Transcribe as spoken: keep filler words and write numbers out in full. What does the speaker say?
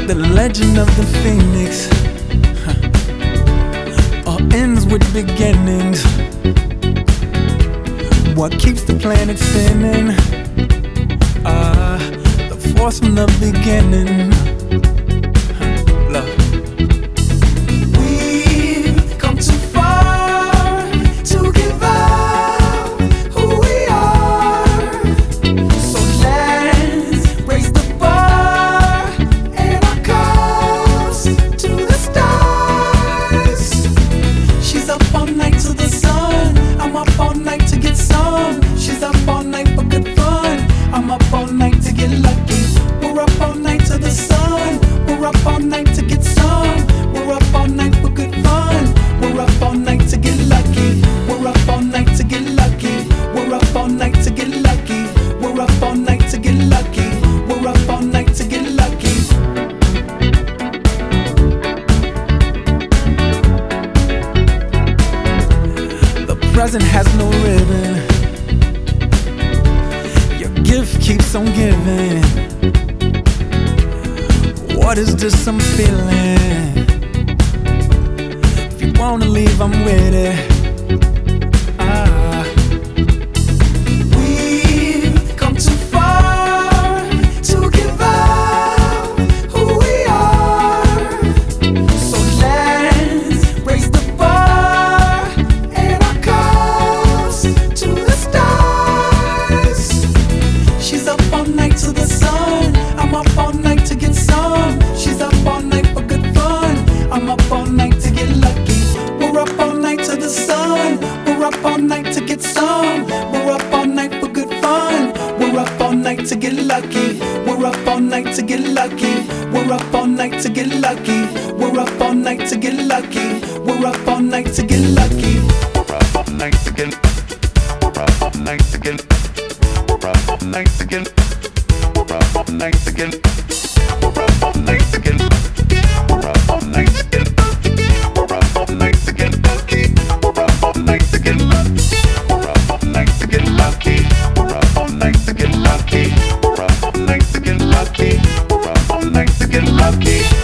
The legend of the phoenix huh. all ends with beginnings. What keeps the planet spinning? Ah, uh, the force from the beginning. Huh. Love. Present has no ribbon. Your gift keeps on giving. What is this I'm feeling? If you wanna leave, I'm with it. Ah. We've come too far to give up who we are. So let's raise the bar and our cups to the stars. She's up all night to the sun. I'm up all night to get some. She's up all night for good fun. I'm up all night to get lucky. We're up all night to the sun. We're up all night to get some. We're up all night for good fun. We're up all night to get lucky. We're up all night to get lucky. We're up all night to get lucky. We're up all night to get lucky. We're up all night to get lucky. We're up all night to get. We're up all night to get. We're up all night to get. We're up all night to get. We're up all night to get. We're up all night to get. We're up all night to get lucky. We're up all night to get lucky. We're up all night to get lucky. We're up all night to get lucky. We're up all night to get lucky. We're up all night to get lucky.